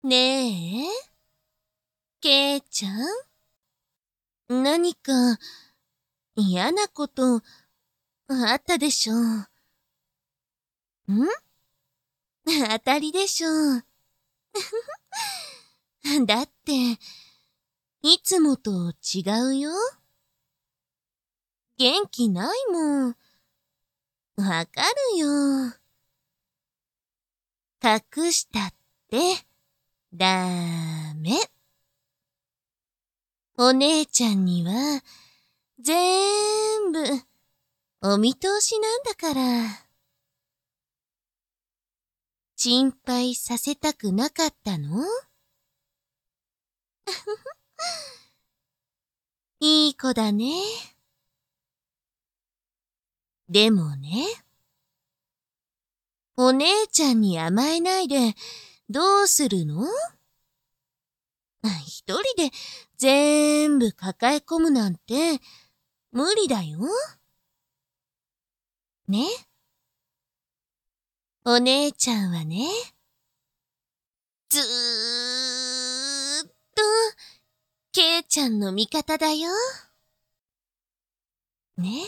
ねえ、ケイちゃん、何か嫌なことあったでしょう。当たりでしょう。だって、いつもと違うよ。元気ないもん。わかるよ。隠したってダメ。お姉ちゃんには全部お見通しなんだから。心配させたくなかったの？いい子だね。でもね、お姉ちゃんに甘えないでどうするの？一人で全部抱え込むなんて無理だよ。ね？お姉ちゃんはね、ずーっとケイちゃんの味方だよ。ね？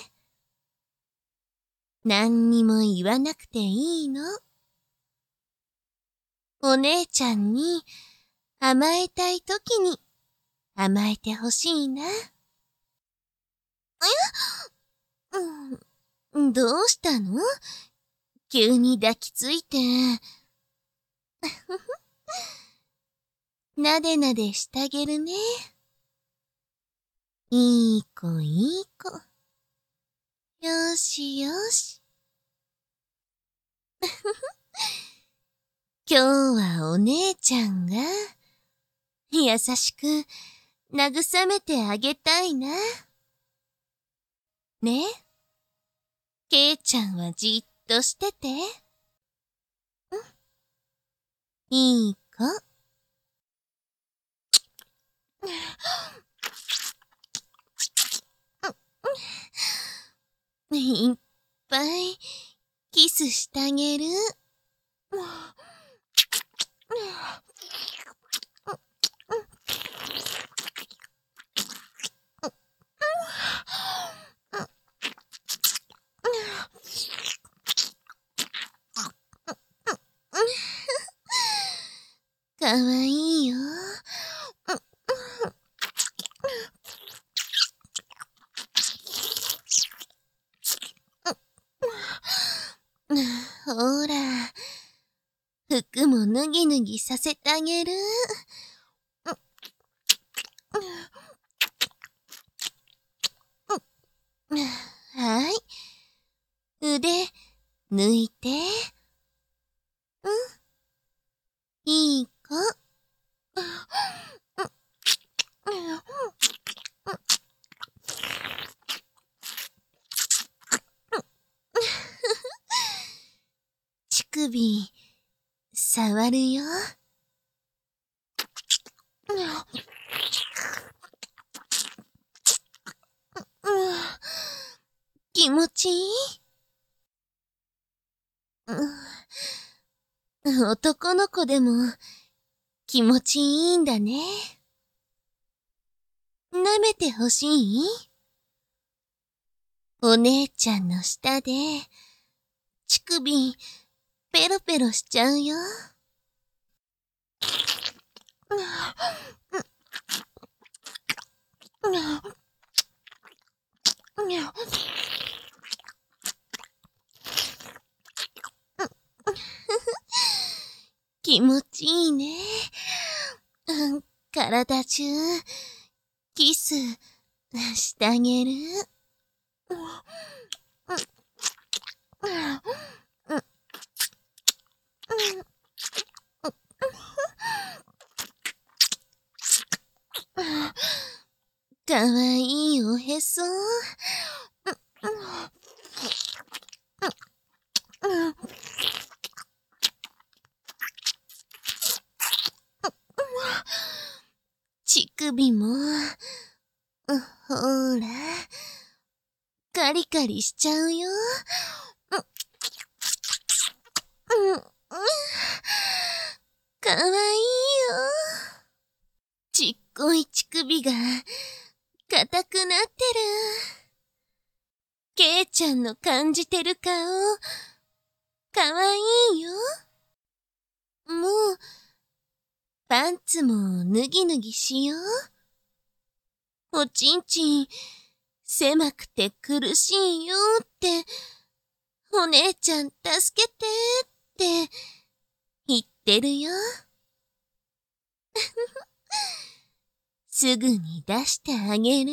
何にも言わなくていいの。お姉ちゃんに甘えたいときに甘えてほしいな。どうしたの？急に抱きついて。なでなでしてあげるね。いい子いい子。よしよし。今日はお姉ちゃんが優しく慰めてあげたいな。ね？ケイちゃんはじっとしてて。いい子。いっぱいキスしてあげる。かわいいよ。ほら、服も脱ぎ脱ぎさせてあげる。はい。腕、抜いて。いい子。乳首、触るよ。気持ちいい？男の子でも気持ちいいんだね。舐めてほしい？お姉ちゃんの下で乳首ペロペロしちゃうよ。気持ちいいね。体中キスしてあげる。かわいいおへそ。乳首も、ほら、カリカリしちゃうよ。かわいいよ。 ちっこい乳首が硬くなってる。ケイちゃんの感じてる顔、かわいいよ。もう、パンツも脱ぎ脱ぎしよう。おちんちん、狭くて苦しいよって、お姉ちゃん助けてって言ってるよ。すぐに出してあげる。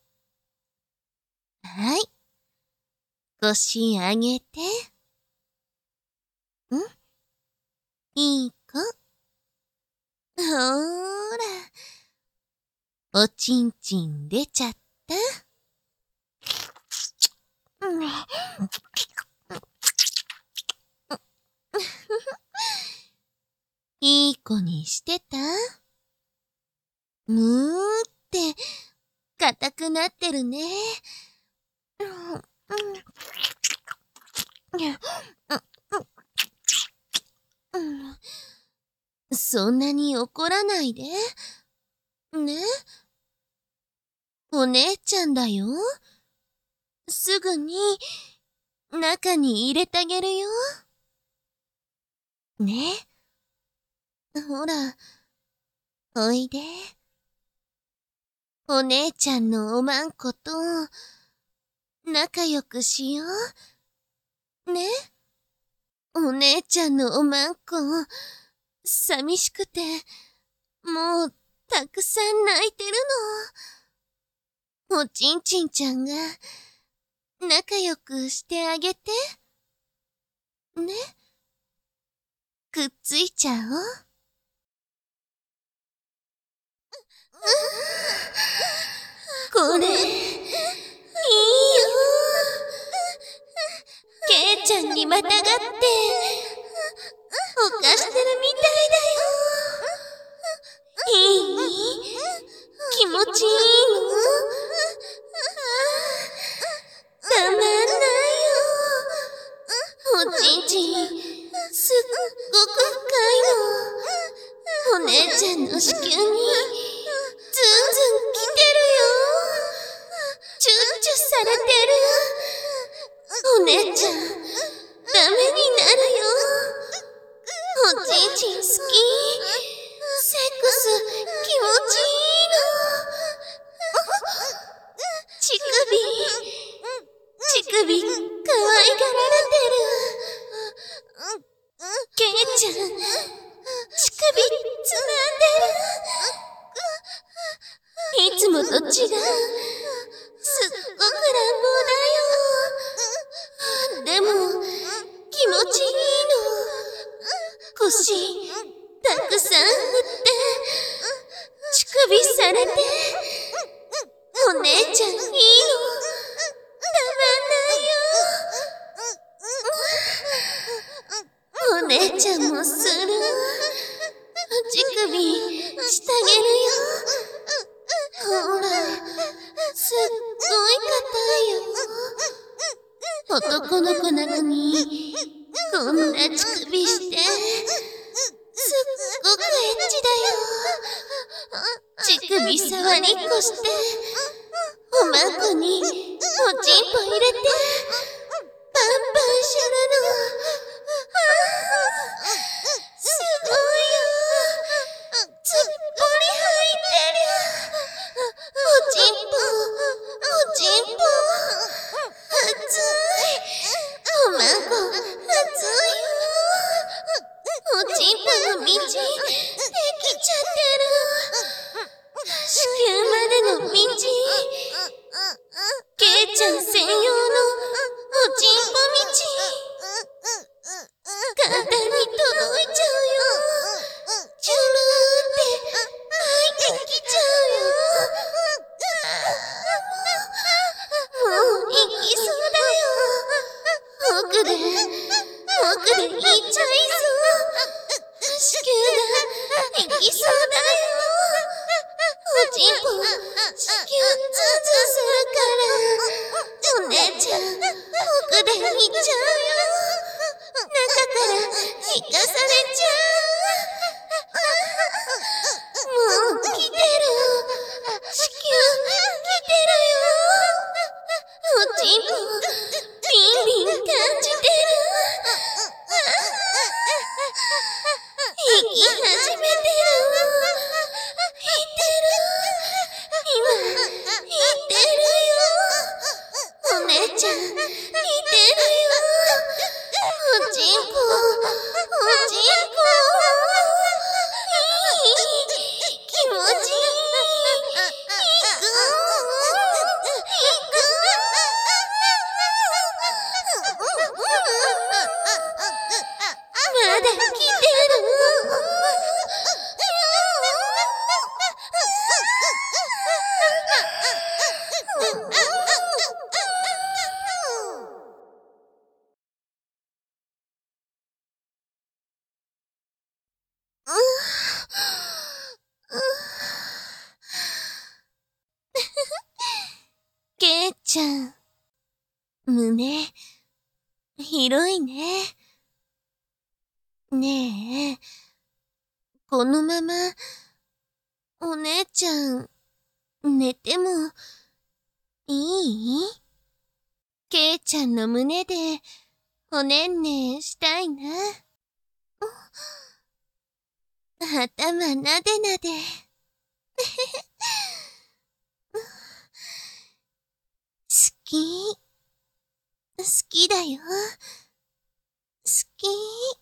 はい。腰上げて。いい子。ほーら。おちんちん出ちゃった。いい子にしてた？って、硬くなってるね。そんなに怒らないで。ね。お姉ちゃんだよ。すぐに、中に入れてあげるよ。ね。ほら、おいで。お姉ちゃんのおまんこと、仲良くしよう。ね。お姉ちゃんのおまんこ、寂しくて、もう、たくさん泣いてるの。おちんちんちゃんが、仲良くしてあげて。ね。くっついちゃおう。これ、いいよ。ケイちゃんにまたがって、犯してるみたいだよ。いい？気持ちいいの？たまんないよ。おちんちん、すっごく深いの。お姉ちゃんの子宮に、ずんずん来てるよ。チュッチュされてる。お姉ちゃん、ダメになるよ。おちんちん好き。セックス、気持ちいいの。乳首、可愛がられてる。ケイちゃん、乳首、つまんでる。いつもと違う。すっごく乱暴だよ。でも、気持ちいいの。腰、たくさん振って、乳首されて。お姉ちゃんいいの。たまんないよ。お姉ちゃんもする。乳首、してあげるよ。ほら、すっごい硬いよ。男の子なのに、こんな乳首して、すっごくエッチだよ。乳首触りっこして、おまんこにおちんぽ入れて、パンパンしゅるの。すごいよ。つっぽり入ってる。おちんぽ、おちんぽ。熱い。おまんこ、熱いよ。おちんぽの道、できちゃってる。子宮までの道。ケイちゃん専用のおちんぽ道。簡単に届いちゃうよ。チュルーって入ってきちゃうよ。もう行きそうだよ。奥で行っちゃいそう。子宮が行きそうだよ。おちんぽ、子宮ズンズンするから。お姉ちゃん、奥で行っちゃうよ。中から引かされちゃう。 き始めてる。今、言ってるよ。お姉ちゃん、言ってるよ。おちんこ、おちんこ。気持ちいい。まだ来てる。ケイちゃん、胸、広いね。ねえ、このまま、お姉ちゃん、寝ても、いい？ケイちゃんの胸で、おねんねしたいな。頭なでなで。好きだよ。好き。